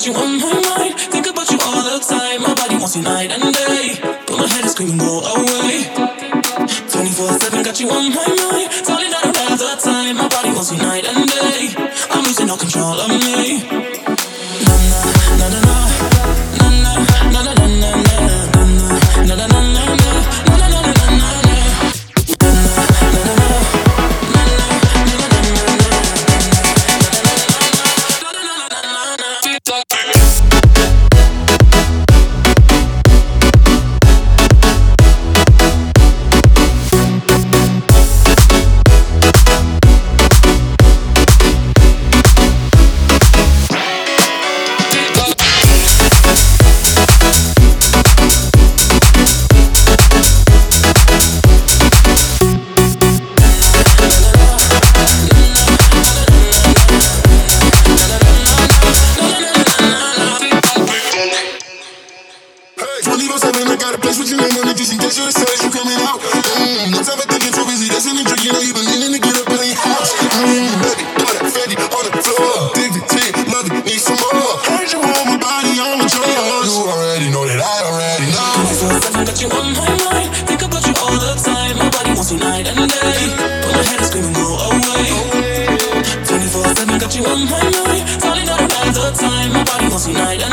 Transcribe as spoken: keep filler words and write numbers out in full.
got you on my mind. Think about you all the time. My body wants you night and day. But my head is screaming, go away. twenty-four seven got you on my mind. Falling out of the time. My body wants you night and day. I'm losing all control of me. Na na na na na na na na na na na na na na na. Night